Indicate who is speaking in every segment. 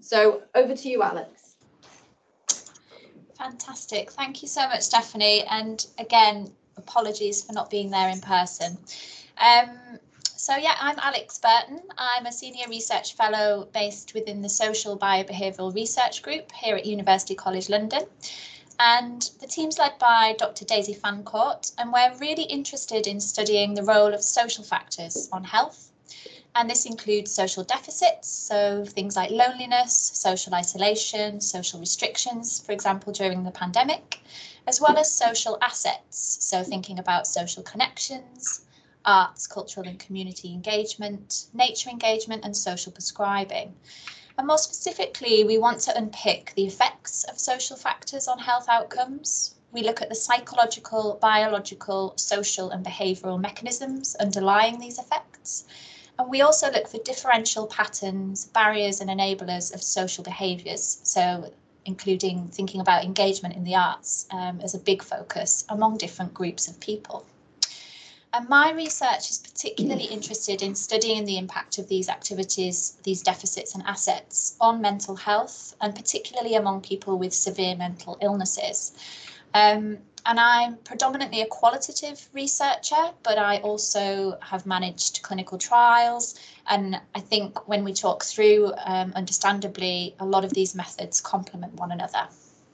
Speaker 1: So over to you, Alex.
Speaker 2: Fantastic. Thank you so much, Stephanie. And again, apologies for not being there in person. So yeah, I'm Alex Burton. I'm a senior research fellow based within the Social Biobehavioural Research Group here at University College London. And the team's led by Dr. Daisy Fancourt, and we're really interested in studying the role of social factors on health. And this includes social deficits, so things like loneliness, social isolation, social restrictions, for example, during the pandemic, as well as social assets, so thinking about social connections, arts, cultural and community engagement, nature engagement, and social prescribing. And more specifically, we want to unpick the effects of social factors on health outcomes. We look at the psychological, biological, social and behavioural mechanisms underlying these effects. And we also look for differential patterns, barriers and enablers of social behaviours, so including thinking about engagement in the arts as a big focus among different groups of people. And my research is particularly interested in studying the impact of these activities, these deficits and assets on mental health, and particularly among people with severe mental illnesses. And I'm predominantly a qualitative researcher, but I also have managed clinical trials. And I think when we talk through, understandably, a lot of these methods complement one another.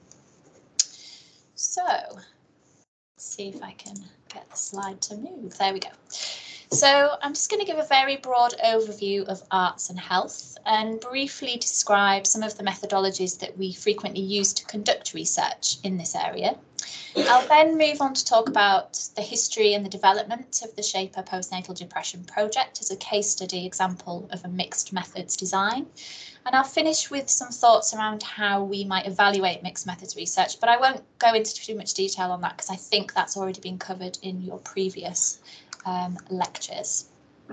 Speaker 2: So let's see if I can get the slide to move. There we go. So I'm just going to give a very broad overview of arts and health and briefly describe some of the methodologies that we frequently use to conduct research in this area. I'll then move on to talk about the history and the development of the SHAPER postnatal depression project as a case study example of a mixed methods design. And I'll finish with some thoughts around how we might evaluate mixed methods research, but I won't go into too much detail on that because I think that's already been covered in your previous lectures.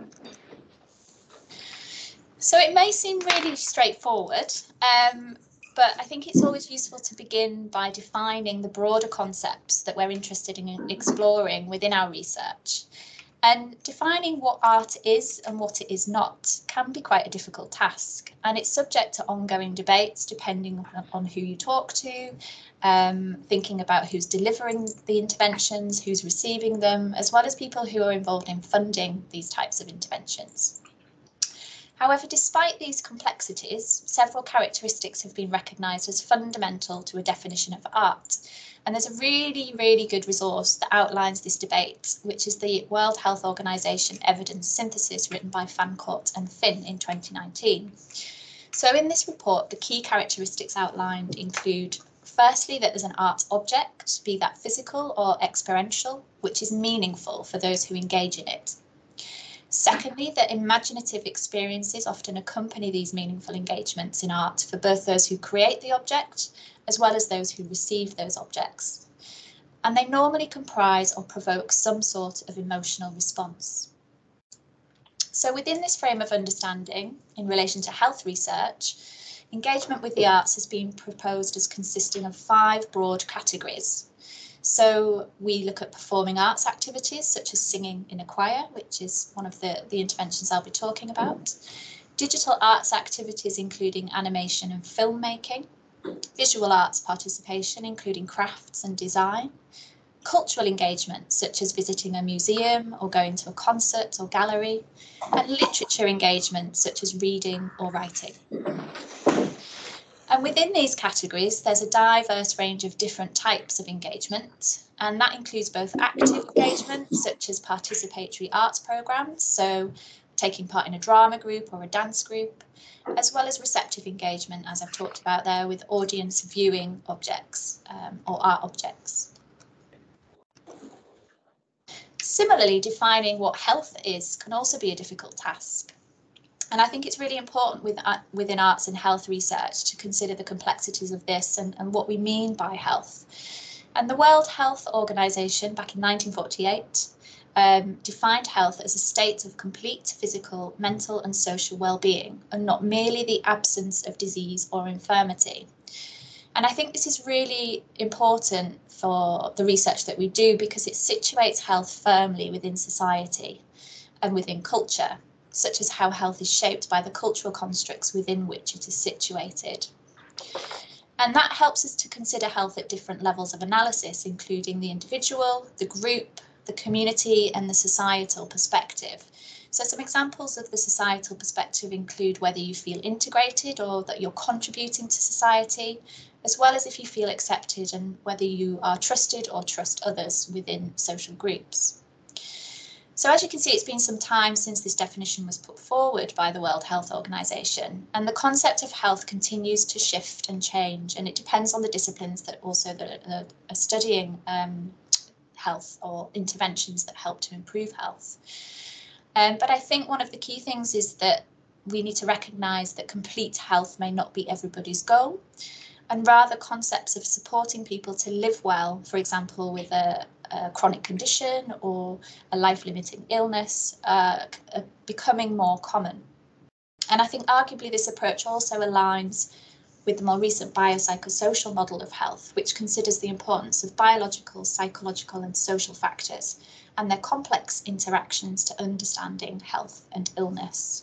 Speaker 2: So it may seem really straightforward, but I think it's always useful to begin by defining the broader concepts that we're interested in exploring within our research. And defining what art is and what it is not can be quite a difficult task, and it's subject to ongoing debates depending on who you talk to, thinking about who's delivering the interventions, who's receiving them, as well as people who are involved in funding these types of interventions. However, despite these complexities, several characteristics have been recognised as fundamental to a definition of art. And there's a really, really good resource that outlines this debate, which is the World Health Organization Evidence Synthesis written by Fancourt and Finn in 2019. So in this report, the key characteristics outlined include, firstly, that there's an art object, be that physical or experiential, which is meaningful for those who engage in it. Secondly, that imaginative experiences often accompany these meaningful engagements in art for both those who create the object as well as those who receive those objects. And they normally comprise or provoke some sort of emotional response. So within this frame of understanding, in relation to health research, engagement with the arts has been proposed as consisting of 5 broad categories. So we look at performing arts activities such as singing in a choir, which is one of the interventions I'll be talking about. Digital arts activities including animation and filmmaking. Visual arts participation including crafts and design. Cultural engagement such as visiting a museum or going to a concert or gallery. And literature engagement such as reading or writing. And within these categories, there's a diverse range of different types of engagement, and that includes both active engagement, such as participatory arts programmes, so taking part in a drama group or a dance group, as well as receptive engagement, as I've talked about there, with audience viewing objects or art objects. Similarly, defining what health is can also be a difficult task. And I think it's really important within arts and health research to consider the complexities of this and what we mean by health. And the World Health Organization back in 1948 defined health as a state of complete physical, mental and social well-being, and not merely the absence of disease or infirmity. And I think this is really important for the research that we do because it situates health firmly within society and within culture. such as how health is shaped by the cultural constructs within which it is situated. And that helps us to consider health at different levels of analysis, including the individual, the group, the community, and the societal perspective. So some examples of the societal perspective include whether you feel integrated or that you're contributing to society, as well as if you feel accepted and whether you are trusted or trust others within social groups. So as you can see, it's been some time since this definition was put forward by the World Health Organization, and the concept of health continues to shift and change, and it depends on the disciplines that are studying health or interventions that help to improve health. But I think one of the key things is that we need to recognise that complete health may not be everybody's goal, and rather concepts of supporting people to live well, for example, with a chronic condition or a life-limiting illness, are becoming more common. And I think arguably this approach also aligns with the more recent biopsychosocial model of health, which considers the importance of biological, psychological and social factors and their complex interactions to understanding health and illness.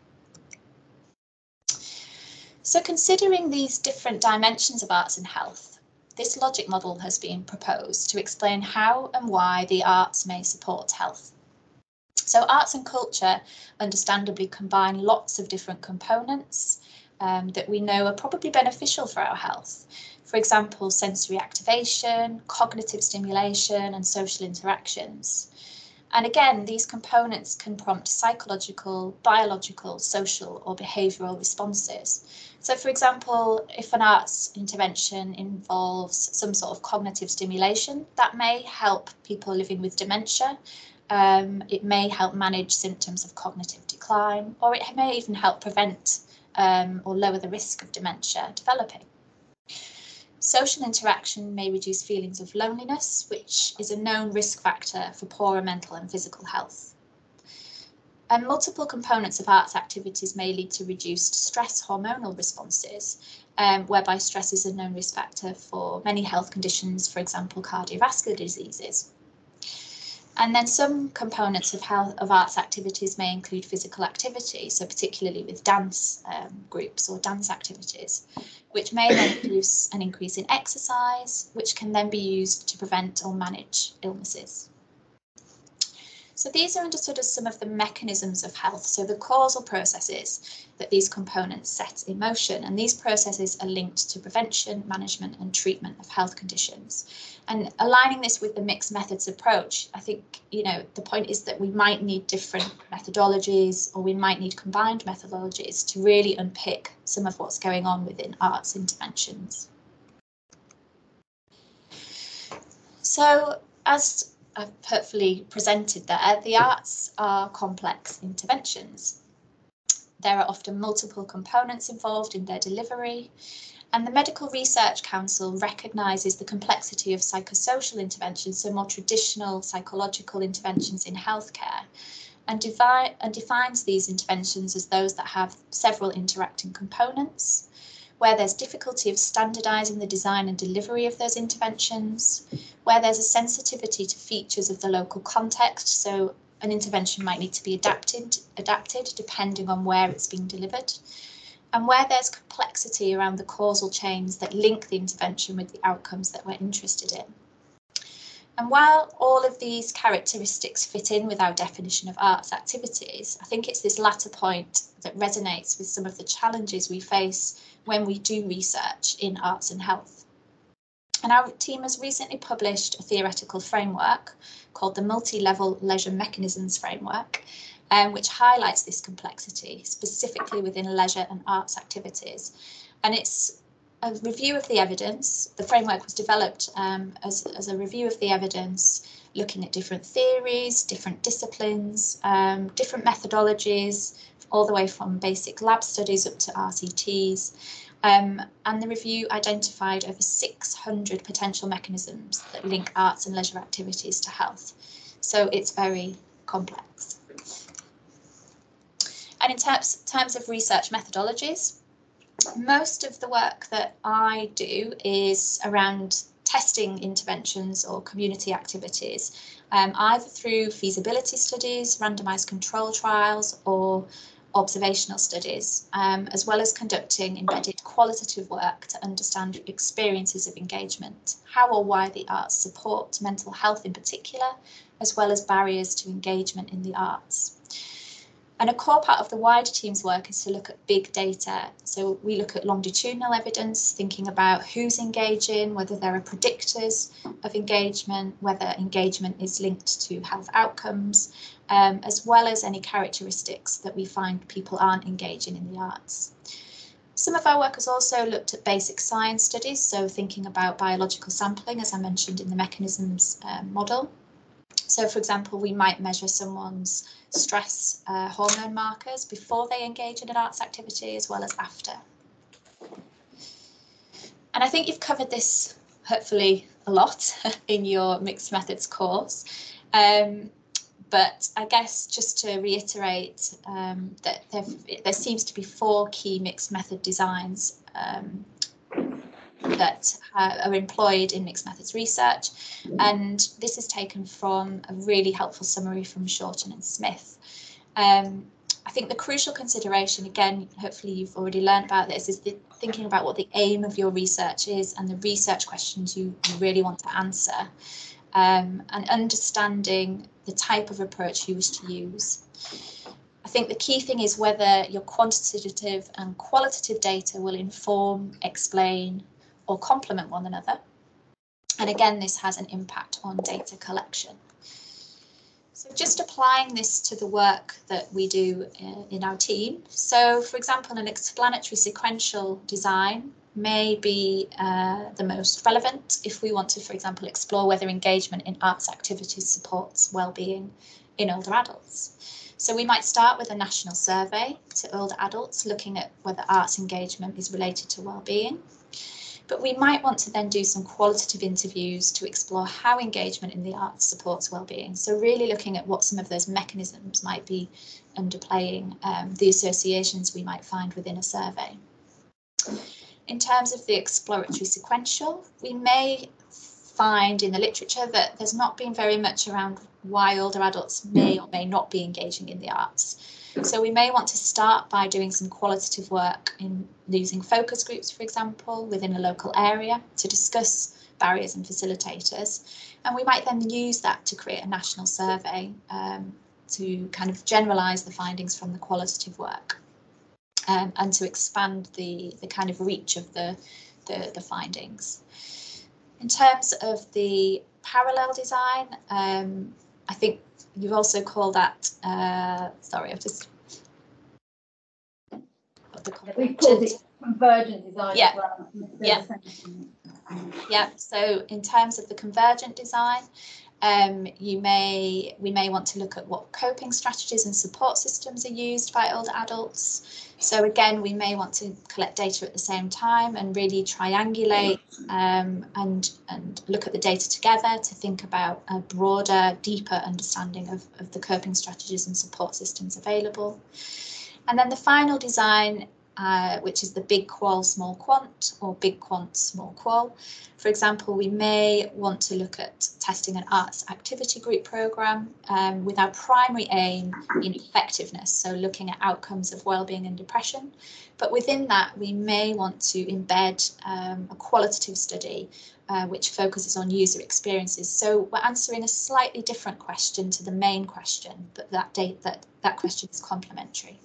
Speaker 2: So considering these different dimensions of arts and health, this logic model has been proposed to explain how and why the arts may support health. So arts and culture understandably combine lots of different components that we know are probably beneficial for our health. For example, sensory activation, cognitive stimulation and social interactions. And again, these components can prompt psychological, biological, social or behavioural responses. So for example, if an arts intervention involves some sort of cognitive stimulation, that may help people living with dementia. It may help manage symptoms of cognitive decline, or it may even help prevent or lower the risk of dementia developing. Social interaction may reduce feelings of loneliness, which is a known risk factor for poorer mental and physical health. And multiple components of arts activities may lead to reduced stress hormonal responses, whereby stress is a known risk factor for many health conditions, for example, cardiovascular diseases. And then some components of arts activities may include physical activity, so particularly with dance groups or dance activities, which may then produce an increase in exercise, which can then be used to prevent or manage illnesses. So these are understood as some of the mechanisms of health, so the causal processes that these components set in motion, and these processes are linked to prevention, management and treatment of health conditions. And aligning this with the mixed methods approach, I think, the point is that we might need different methodologies, or we might need combined methodologies to really unpick some of what's going on within arts interventions. So as I've hopefully presented there, the arts are complex interventions. There are often multiple components involved in their delivery, and the Medical Research Council recognises the complexity of psychosocial interventions, so more traditional psychological interventions in healthcare, and defines these interventions as those that have several interacting components, where there's difficulty of standardising the design and delivery of those interventions, where there's a sensitivity to features of the local context, so an intervention might need to be adapted depending on where it's being delivered, and where there's complexity around the causal chains that link the intervention with the outcomes that we're interested in. And while all of these characteristics fit in with our definition of arts activities, I think it's this latter point that resonates with some of the challenges we face when we do research in arts and health. And our team has recently published a theoretical framework called the Multi-Level Leisure Mechanisms Framework, which highlights this complexity, specifically within leisure and arts activities. And it's a review of the evidence. The framework was developed as a review of the evidence, looking at different theories, different disciplines, different methodologies, all the way from basic lab studies up to RCTs. And the review identified over 600 potential mechanisms that link arts and leisure activities to health. So it's very complex. And in terms of research methodologies, most of the work that I do is around testing interventions or community activities, either through feasibility studies, randomised control trials, or observational studies, as well as conducting embedded qualitative work to understand experiences of engagement, how or why the arts support mental health in particular, as well as barriers to engagement in the arts. And a core part of the wider team's work is to look at big data. So we look at longitudinal evidence, thinking about who's engaging, whether there are predictors of engagement, whether engagement is linked to health outcomes, as well as any characteristics that we find people aren't engaging in the arts. Some of our work has also looked at basic science studies, so thinking about biological sampling, as I mentioned in the mechanisms model. So, for example, we might measure someone's stress hormone markers before they engage in an arts activity as well as after. And I think you've covered this, hopefully, a lot in your mixed methods course. But I guess just to reiterate that there seems to be 4 key mixed method designs that are employed in mixed methods research, and this is taken from a really helpful summary from Shorten and Smith. I think the crucial consideration, again, hopefully you've already learned about this, is thinking about what the aim of your research is and the research questions you really want to answer, and understanding the type of approach you wish to use. I think the key thing is whether your quantitative and qualitative data will inform, explain, or complement one another. And again, this has an impact on data collection. So just applying this to the work that we do in our team. So, for example, an explanatory sequential design may be the most relevant if we want to, for example, explore whether engagement in arts activities supports well-being in older adults. So we might start with a national survey to older adults, looking at whether arts engagement is related to well-being. But we might want to then do some qualitative interviews to explore how engagement in the arts supports well-being. So really looking at what some of those mechanisms might be underplaying the associations we might find within a survey. In terms of the exploratory sequential, we may find in the literature that there's not been very much around why older adults may or may not be engaging in the arts. So we may want to start by doing some qualitative work in using focus groups, for example, within a local area to discuss barriers and facilitators. And we might then use that to create a national survey to kind of generalise the findings from the qualitative work and to expand the kind of reach of the findings. In terms of the parallel design, I think you've also called that, sorry, I've just got the
Speaker 3: we called it convergent design.
Speaker 2: Yeah.
Speaker 3: As well.
Speaker 2: Yeah. Yeah, so in terms of the convergent design, we may want to look at what coping strategies and support systems are used by older adults. So again, we may want to collect data at the same time and really triangulate and look at the data together to think about a broader, deeper understanding of the coping strategies and support systems available. And then the final design, which is the big qual, small quant, or big quant, small qual. For example, we may want to look at testing an arts activity group programme with our primary aim in effectiveness, so looking at outcomes of wellbeing and depression. But within that, we may want to embed a qualitative study which focuses on user experiences. So we're answering a slightly different question to the main question, but that question is complementary.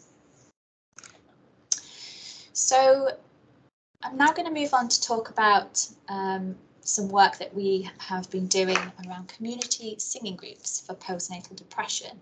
Speaker 2: So I'm now going to move on to talk about some work that we have been doing around community singing groups for postnatal depression.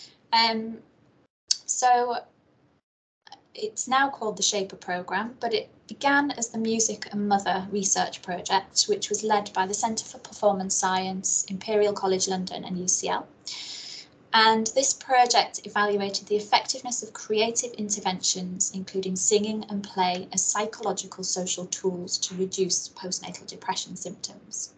Speaker 2: So it's now called the SHAPER programme, but it began as the Music and Mother research project, which was led by the Centre for Performance Science, Imperial College London and UCL. And this project evaluated the effectiveness of creative interventions, including singing and play, as psychological social tools to reduce postnatal depression symptoms.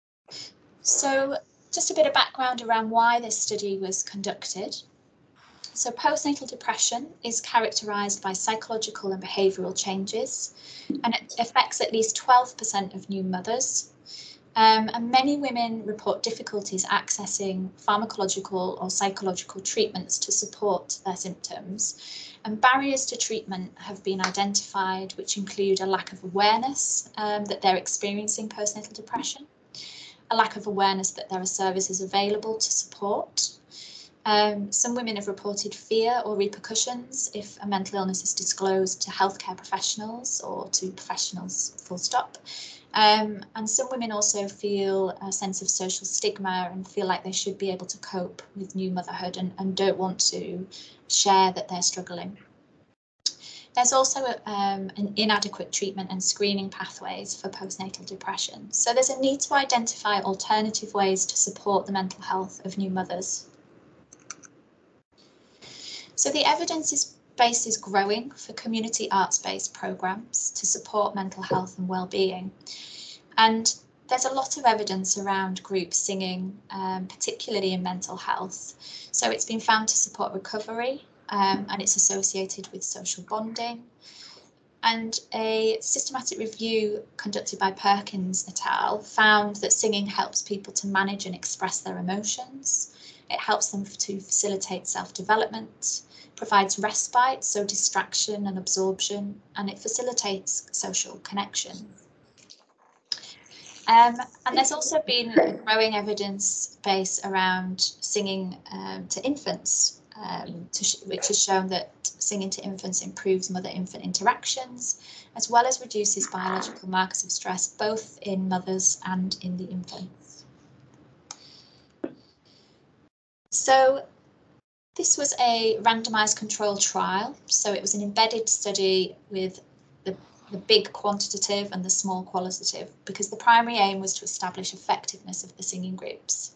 Speaker 2: So just a bit of background around why this study was conducted. So postnatal depression is characterised by psychological and behavioural changes, and it affects at least 12% of new mothers. And many women report difficulties accessing pharmacological or psychological treatments to support their symptoms. And barriers to treatment have been identified, which include a lack of awareness that they're experiencing postnatal depression, a lack of awareness that there are services available to support. Some women have reported fear or repercussions if a mental illness is disclosed to healthcare professionals or to professionals, full stop. And some women also feel a sense of social stigma and feel like they should be able to cope with new motherhood and don't want to share that they're struggling. There's also an inadequate treatment and screening pathways for postnatal depression. So there's a need to identify alternative ways to support the mental health of new mothers. So the evidence base is growing for community arts-based programmes to support mental health and well-being. And there's a lot of evidence around group singing, particularly in mental health. So it's been found to support recovery, and it's associated with social bonding. And a systematic review conducted by Perkins et al. Found that singing helps people to manage and express their emotions. It helps them to facilitate self-development, provides respite, so distraction and absorption, and it facilitates social connection. And there's also been a growing evidence base around singing to infants, which has shown that singing to infants improves mother-infant interactions, as well as reduces biological markers of stress, both in mothers and in the infants. So this was a randomised controlled trial, so it was an embedded study with the big quantitative and the small qualitative, because the primary aim was to establish effectiveness of the singing groups.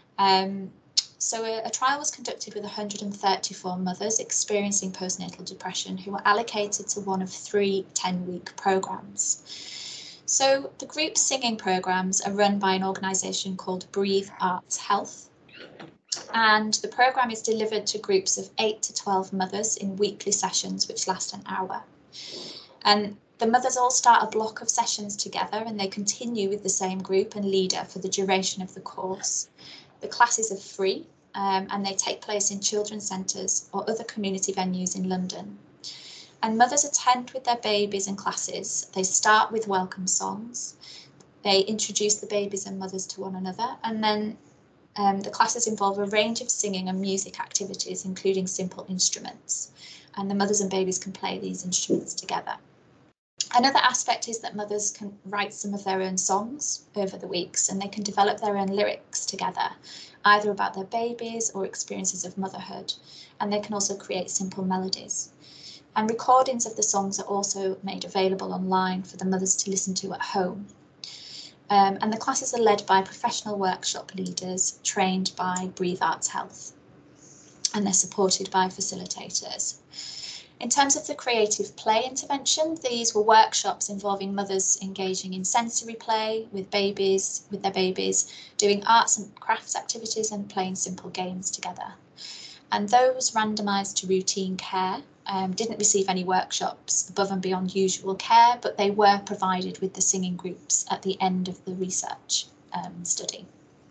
Speaker 2: So a trial was conducted with 134 mothers experiencing postnatal depression who were allocated to one of 3 10-week programmes. So the group singing programmes are run by an organisation called Breathe Arts Health. And the programme is delivered to groups of 8 to 12 mothers in weekly sessions which last an hour. And the mothers all start a block of sessions together and they continue with the same group and leader for the duration of the course. The classes are free and they take place in children's centres or other community venues in London. And mothers attend with their babies and classes. They start with welcome songs. They introduce the babies and mothers to one another, and then the classes involve a range of singing and music activities, including simple instruments, and the mothers and babies can play these instruments together. Another aspect is that mothers can write some of their own songs over the weeks, and they can develop their own lyrics together, either about their babies or experiences of motherhood, and they can also create simple melodies. And recordings of the songs are also made available online for the mothers to listen to at home. And the classes are led by professional workshop leaders trained by Breathe Arts Health, and they're supported by facilitators. In terms of the creative play intervention, these were workshops involving mothers engaging in sensory play with their babies, doing arts and crafts activities and playing simple games together. And those randomised to routine care didn't receive any workshops above and beyond usual care, but they were provided with the singing groups at the end of the research study.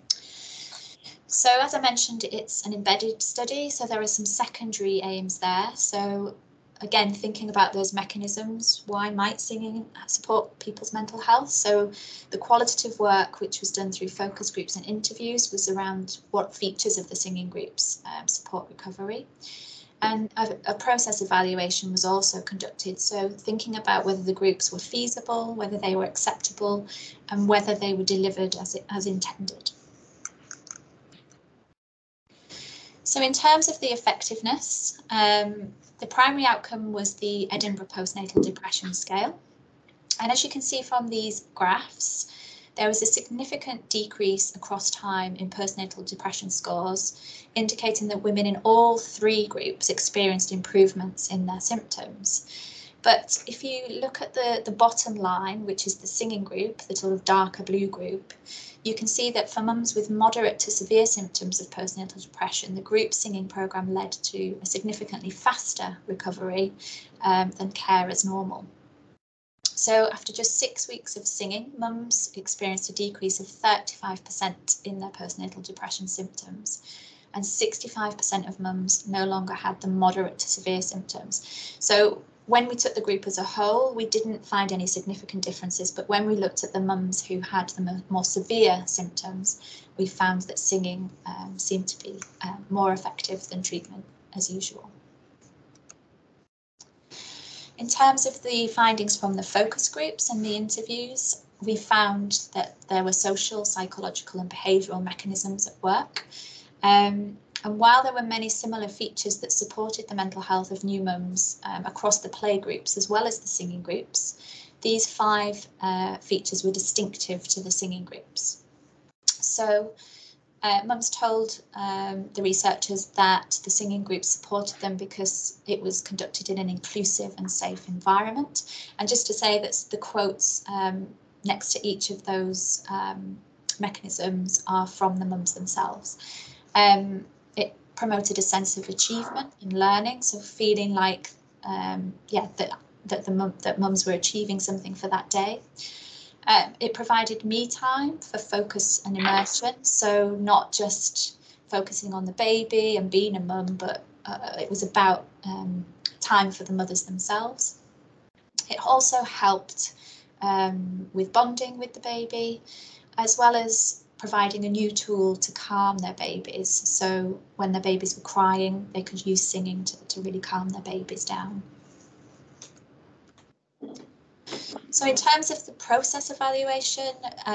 Speaker 2: So as I mentioned, it's an embedded study, so there are some secondary aims there. So again, thinking about those mechanisms, why might singing support people's mental health? So the qualitative work, which was done through focus groups and interviews, was around what features of the singing groups support recovery. And a process evaluation was also conducted, so thinking about whether the groups were feasible, whether they were acceptable, and whether they were delivered as intended. So in terms of the effectiveness, the primary outcome was the Edinburgh Postnatal Depression Scale. And as you can see from these graphs, there was a significant decrease across time in postnatal depression scores, indicating that women in all 3 groups experienced improvements in their symptoms. But if you look at the bottom line, which is the singing group, the sort of darker blue group, you can see that for mums with moderate to severe symptoms of postnatal depression, the group singing programme led to a significantly faster recovery than care as normal. So after just 6 weeks of singing, mums experienced a decrease of 35% in their postnatal depression symptoms, and 65% of mums no longer had the moderate to severe symptoms. So when we took the group as a whole, we didn't find any significant differences, but when we looked at the mums who had the more severe symptoms, we found that singing seemed to be more effective than treatment as usual. In terms of the findings from the focus groups and the interviews, we found that there were social, psychological and behavioural mechanisms at work. And while there were many similar features that supported the mental health of new mums across the play groups as well as the singing groups, these 5 features were distinctive to the singing groups. So mums told the researchers that the singing group supported them because it was conducted in an inclusive and safe environment. And just to say that the quotes next to each of those mechanisms are from the mums themselves. It promoted a sense of achievement in learning, so feeling like that mums were achieving something for that day. It provided me time for focus and immersion, so not just focusing on the baby and being a mum, but it was about time for the mothers themselves. It also helped with bonding with the baby, as well as providing a new tool to calm their babies. So when their babies were crying, they could use singing to really calm their babies down. So in terms of the process evaluation,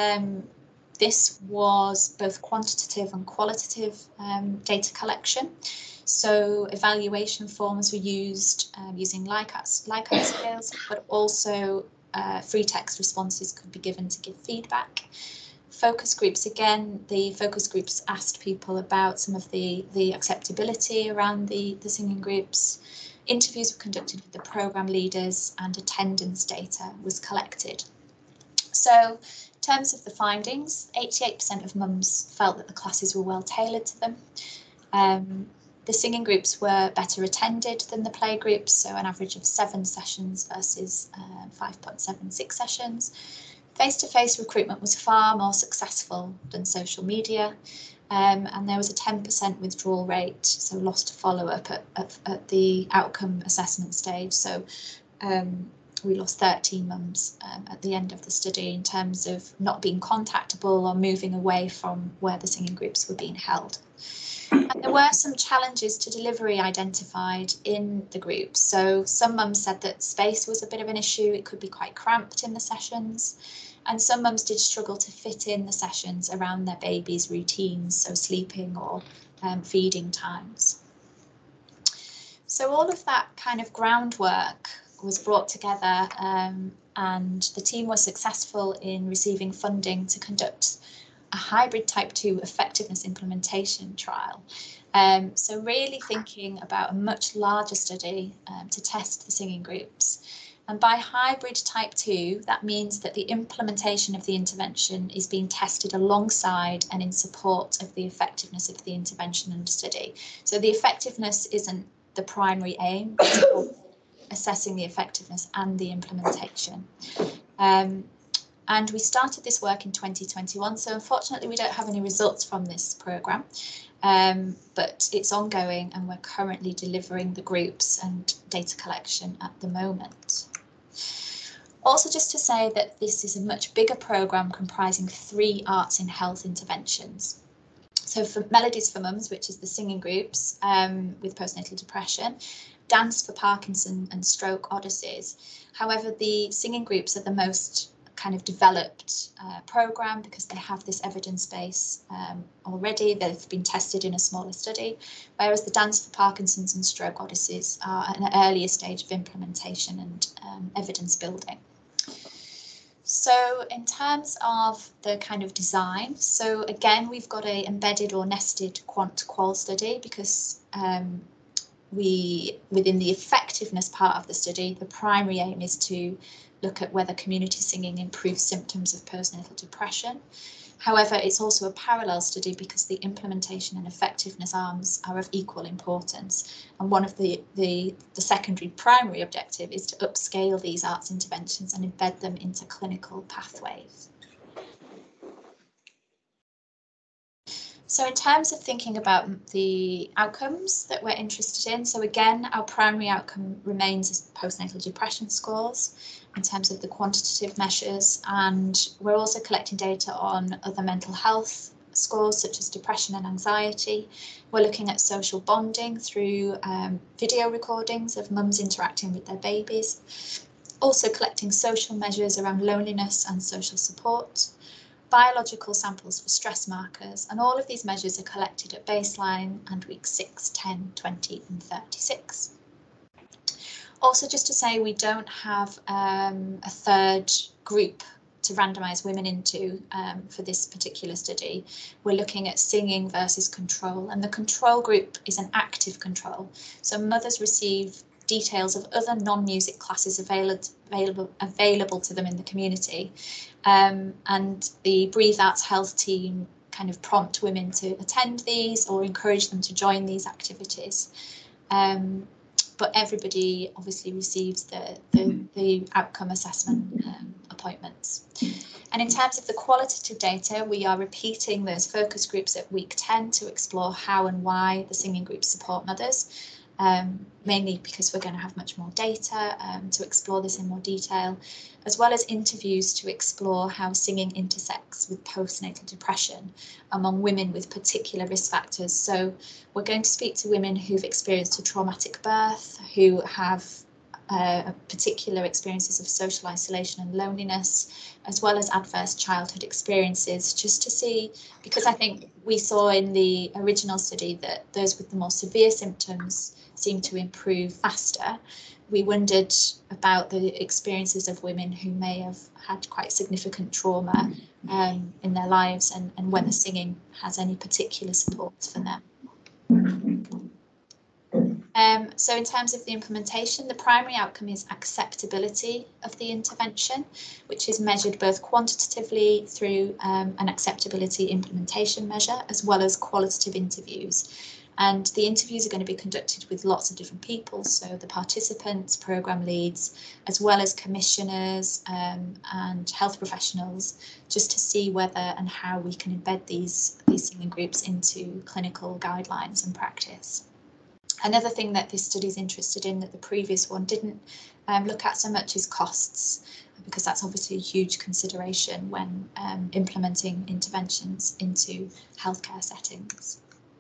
Speaker 2: this was both quantitative and qualitative data collection. So evaluation forms were used using Likert scales, but also free text responses could be given to give feedback. Focus groups, again, the focus groups asked people about some of the acceptability around the singing groups. Interviews were conducted with the programme leaders and attendance data was collected. So in terms of the findings, 88% of mums felt that the classes were well tailored to them. The singing groups were better attended than the play groups, so an average of 7 sessions versus 5.76 sessions. Face-to-face recruitment was far more successful than social media, and there was a 10% withdrawal rate, so lost to follow-up at the outcome assessment stage. So we lost 13 mums at the end of the study in terms of not being contactable or moving away from where the singing groups were being held. And there were some challenges to delivery identified in the groups. So some mums said that space was a bit of an issue. It could be quite cramped in the sessions. And some mums did struggle to fit in the sessions around their babies' routines, so sleeping or feeding times. So all of that kind of groundwork was brought together, and the team was successful in receiving funding to conduct a hybrid type 2 effectiveness implementation trial. So really thinking about a much larger study to test the singing groups. And by hybrid type 2, that means that the implementation of the intervention is being tested alongside and in support of the effectiveness of the intervention and study. So the effectiveness isn't the primary aim, it's assessing the effectiveness and the implementation. And we started this work in 2021, so unfortunately we don't have any results from this programme, but it's ongoing and we're currently delivering the groups and data collection at the moment. Also, just to say that this is a much bigger programme comprising 3 arts in health interventions. So for Melodies for Mums, which is the singing groups with postnatal depression, Dance for Parkinson and Stroke Odysseys. However, the singing groups are the most kind of developed programme because they have this evidence base already. They've been tested in a smaller study, whereas the Dance for Parkinson's and Stroke Odysseys are at an earlier stage of implementation and evidence building. So in terms of the kind of design, so again, we've got a embedded or nested quant-qual study because within the effectiveness part of the study, the primary aim is to look at whether community singing improves symptoms of postnatal depression. However, it's also a parallel study because the implementation and effectiveness arms are of equal importance. And one of the secondary primary objective is to upscale these arts interventions and embed them into clinical pathways. So in terms of thinking about the outcomes that we're interested in, so again, our primary outcome remains postnatal depression scores in terms of the quantitative measures, and we're also collecting data on other mental health scores such as depression and anxiety. We're looking at social bonding through video recordings of mums interacting with their babies, also collecting social measures around loneliness and social support, biological samples for stress markers, and all of these measures are collected at baseline and weeks 6, 10, 20 and 36. Also, just to say, we don't have a third group to randomise women into for this particular study. We're looking at singing versus control, and the control group is an active control. So mothers receive details of other non-music classes available to them in the community, and the Breathe Arts Health team kind of prompt women to attend these or encourage them to join these activities. But everybody obviously receives the outcome assessment appointments. And in terms of the qualitative data, we are repeating those focus groups at week 10 to explore how and why the singing groups support mothers, mainly because we're going to have much more data to explore this in more detail, as well as interviews to explore how singing intersects with postnatal depression among women with particular risk factors. So we're going to speak to women who've experienced a traumatic birth, who have particular experiences of social isolation and loneliness, as well as adverse childhood experiences, just to see, because I think we saw in the original study that those with the more severe symptoms seem to improve faster. We wondered about the experiences of women who may have had quite significant trauma in their lives, and whether singing has any particular support for them. So in terms of the implementation, the primary outcome is acceptability of the intervention, which is measured both quantitatively through an acceptability implementation measure, as well as qualitative interviews. And the interviews are going to be conducted with lots of different people, so the participants, programme leads, as well as commissioners and health professionals, just to see whether and how we can embed these singing groups into clinical guidelines and practice. Another thing that this study is interested in that the previous one didn't look at so much is costs, because that's obviously a huge consideration when implementing interventions into healthcare settings.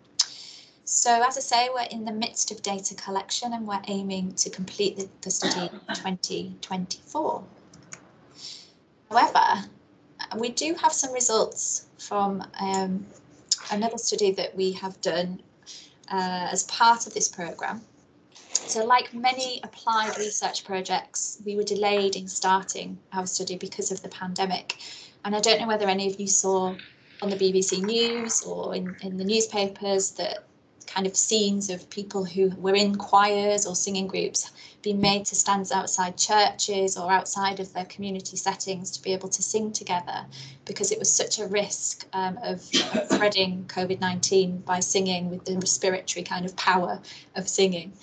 Speaker 2: So as I say, we're in the midst of data collection and we're aiming to complete the study in 2024. However, we do have some results from another study that we have done as part of this programme. So like many applied research projects, we were delayed in starting our study because of the pandemic. And I don't know whether any of you saw on the BBC News or in the newspapers that kind of scenes of people who were in choirs or singing groups being made to stand outside churches or outside of their community settings to be able to sing together, because it was such a risk of spreading COVID-19 by singing with the respiratory kind of power of singing.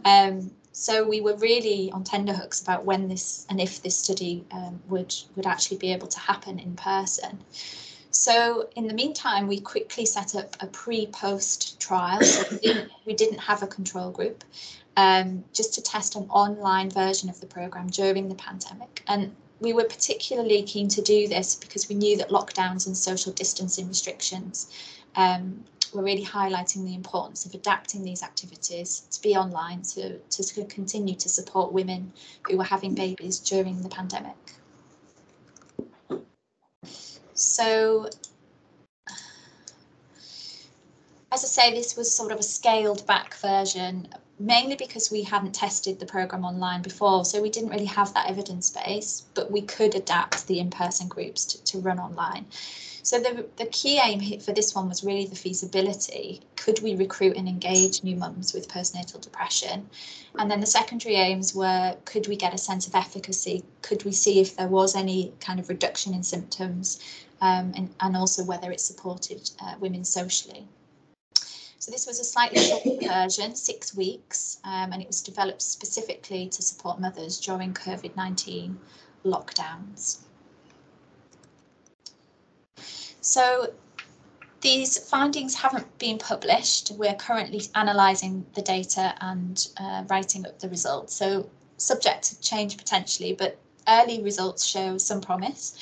Speaker 2: So we were really on tenterhooks about when this and if this study would actually be able to happen in person. So in the meantime, we quickly set up a pre-post trial. So we didn't have a control group, just to test an online version of the programme during the pandemic. And we were particularly keen to do this because we knew that lockdowns and social distancing restrictions were really highlighting the importance of adapting these activities to be online to continue to support women who were having babies during the pandemic. So, as I say, this was sort of a scaled back version. mainly because we hadn't tested the programme online before, so we didn't really have that evidence base, but we could adapt the in-person groups to run online. So the key aim for this one was really the feasibility. Could we recruit and engage new mums with postnatal depression? And then the secondary aims were, could we get a sense of efficacy? Could we see if there was any kind of reduction in symptoms, and also whether it supported women socially? So this was a slightly shorter version, 6 weeks, and it was developed specifically to support mothers during COVID-19 lockdowns. So these findings haven't been published. We're currently analysing the data and writing up the results. So subject to change potentially, but early results show some promise.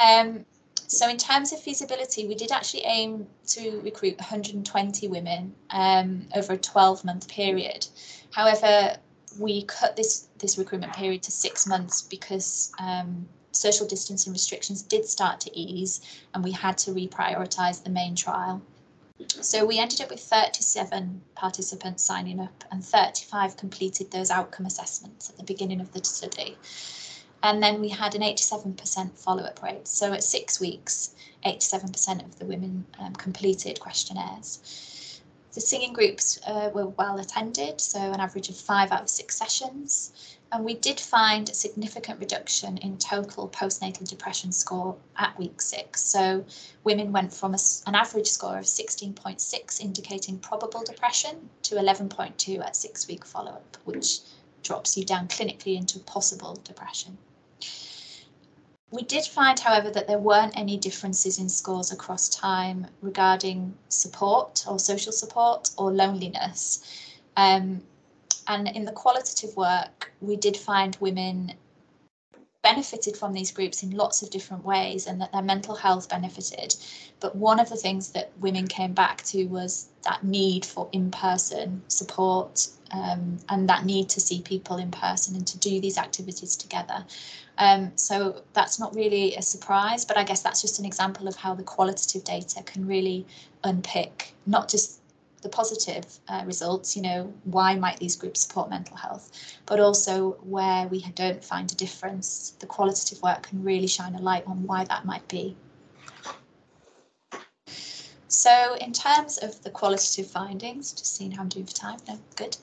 Speaker 2: So in terms of feasibility, we did actually aim to recruit 120 women over a 12-month period. However, we cut this recruitment period to 6 months because social distancing restrictions did start to ease and we had to reprioritise the main trial. So we ended up with 37 participants signing up and 35 completed those outcome assessments at the beginning of the study. And then we had an 87% follow-up rate. So at 6 weeks, 87% of the women completed questionnaires. The singing groups were well attended, so an average of 5 out of 6 sessions. And we did find a significant reduction in total postnatal depression score at week 6. So women went from an average score of 16.6 indicating probable depression to 11.2 at 6-week follow-up, which drops you down clinically into possible depression. We did find, however, that there weren't any differences in scores across time regarding support or social support or loneliness. And in the qualitative work, we did find women benefited from these groups in lots of different ways and that their mental health benefited. But one of the things that women came back to was that need for in-person support and that need to see people in person and to do these activities together. So that's not really a surprise, but I guess that's just an example of how the qualitative data can really unpick not just the positive results, you know, why might these groups support mental health, but also where we don't find a difference, the qualitative work can really shine a light on why that might be. So in terms of the qualitative findings, just seeing how I'm doing for time, no, good.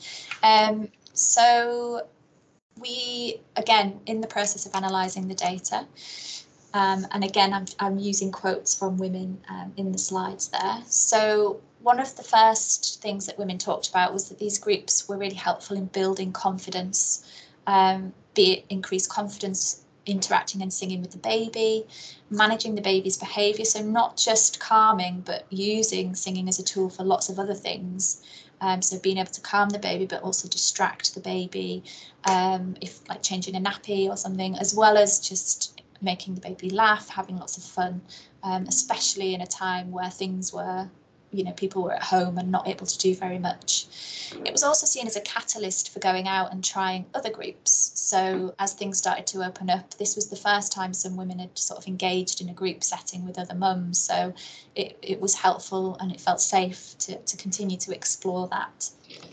Speaker 2: So we, again, in the process of analysing the data, and again, I'm using quotes from women in the slides there. So one of the first things that women talked about was that these groups were really helpful in building confidence, be it increased confidence interacting and singing with the baby, managing the baby's behaviour, so not just calming, but using singing as a tool for lots of other things. So being able to calm the baby, but also distract the baby, if like changing a nappy or something, as well as just making the baby laugh, having lots of fun, especially in a time where things were, you know, people were at home and not able to do very much. It was also seen as a catalyst for going out and trying other groups. So as things started to open up, this was the first time some women had sort of engaged in a group setting with other mums. So it was helpful and it felt safe to continue to explore that.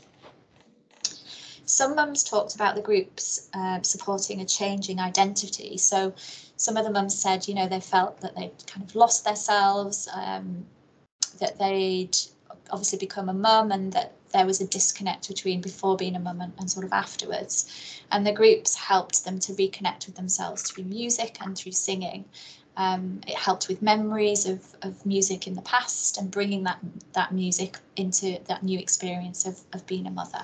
Speaker 2: Some mums talked about the groups supporting a changing identity. So some of the mums said, you know, they felt that they'd kind of lost themselves, that they'd obviously become a mum and that there was a disconnect between before being a mum and sort of afterwards. And the groups helped them to reconnect with themselves through music and through singing. It helped with memories of music in the past and bringing that music into that new experience of being a mother.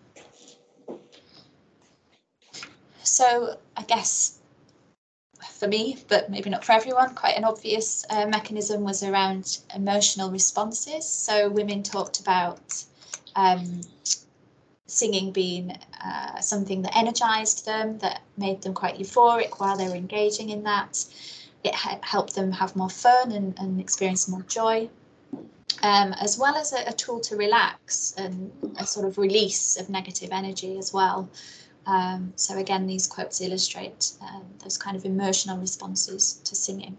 Speaker 2: So I guess for me, but maybe not for everyone, quite an obvious mechanism was around emotional responses. So women talked about singing being something that energised them, that made them quite euphoric while they were engaging in that. It helped them have more fun and experience more joy, as well as a tool to relax and a sort of release of negative energy as well. So again, these quotes illustrate those kind of emotional responses to singing.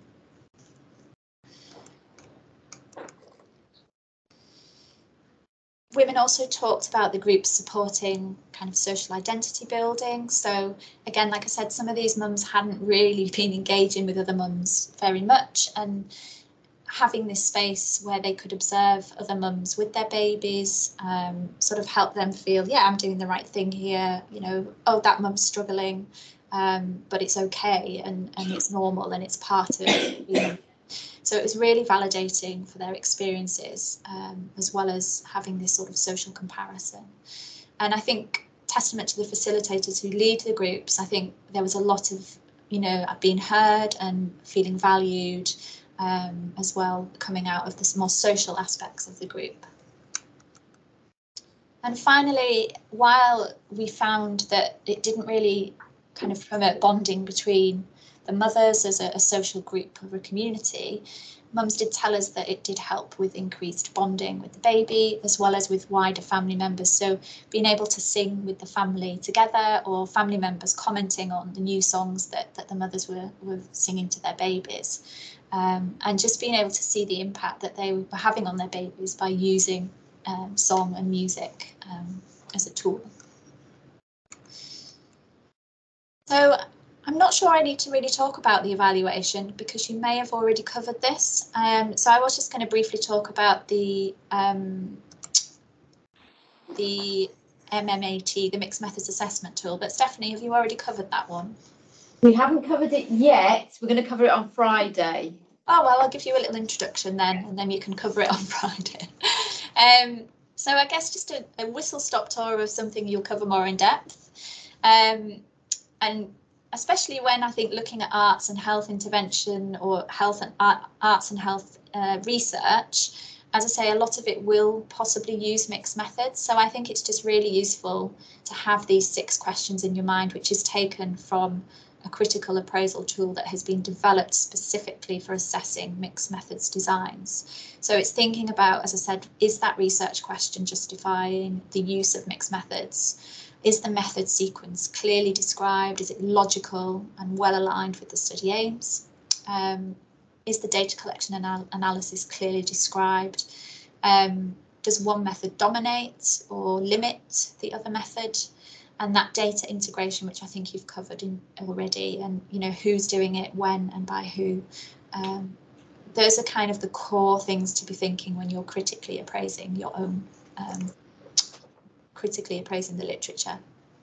Speaker 2: women also talked about the group supporting kind of social identity building. So again, like I said, some of these mums hadn't really been engaging with other mums very much, and having this space where they could observe other mums with their babies sort of help them feel, yeah, I'm doing the right thing here, you know, oh, that mum's struggling, but it's okay, and it's normal, and it's part of being. So it was really validating for their experiences, as well as having this sort of social comparison. And I think testament to the facilitators who lead the groups, I think there was a lot of, you know, being heard and feeling valued, as well, coming out of the more social aspects of the group. And finally, while we found that it didn't really kind of promote bonding between the mothers as a social group or a community, mums did tell us that it did help with increased bonding with the baby, as well as with wider family members. So being able to sing with the family together, or family members commenting on the new songs that the mothers were singing to their babies. And just being able to see the impact that they were having on their babies by using song and music as a tool. So I'm not sure I need to really talk about the evaluation, because you may have already covered this. So I was just going to briefly talk about the MMAT, the Mixed Methods Assessment Tool. But Stephanie, have you already covered that one?
Speaker 3: We haven't covered it yet. We're going to cover it on Friday.
Speaker 2: Oh, well, I'll give you a little introduction then, and then you can cover it on Friday. So I guess just a whistle-stop tour of something you'll cover more in depth. And especially when I think looking at arts and health intervention, or health and arts and health research, as I say, a lot of it will possibly use mixed methods. So I think it's just really useful to have these 6 questions in your mind, which is taken from a critical appraisal tool that has been developed specifically for assessing mixed methods designs. So it's thinking about, as I said, is that research question justifying the use of mixed methods? Is the method sequence clearly described? Is it logical and well aligned with the study aims? Is the data collection analysis clearly described? Does one method dominate or limit the other method? And that data integration, which I think you've covered in already, and you know, who's doing it, when, and by who. Those are kind of the core things to be thinking when you're critically appraising your own, critically appraising the literature.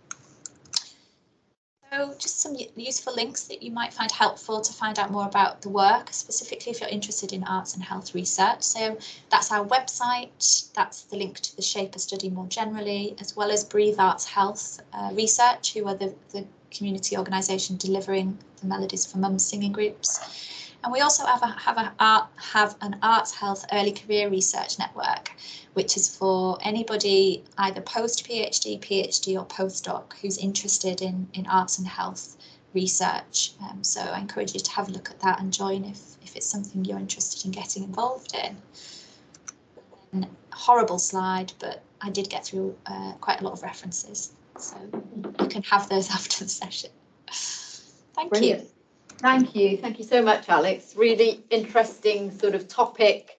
Speaker 2: So just some useful links that you might find helpful to find out more about the work, specifically if you're interested in arts and health research. So that's our website, that's the link to the SHAPER study more generally, as well as Breathe Arts Health Research, who are the community organisation delivering the Melodies for Mums singing groups. And we also have an arts health early career research network, which is for anybody either post-PhD, PhD or postdoc who's interested in arts and health research. So I encourage you to have a look at that and join if it's something you're interested in getting involved in. And horrible slide, but I did get through quite a lot of references, so you can have those after the session. Thank
Speaker 3: Brilliant.
Speaker 2: you.
Speaker 3: Thank you so much, Alex. Really interesting sort of topic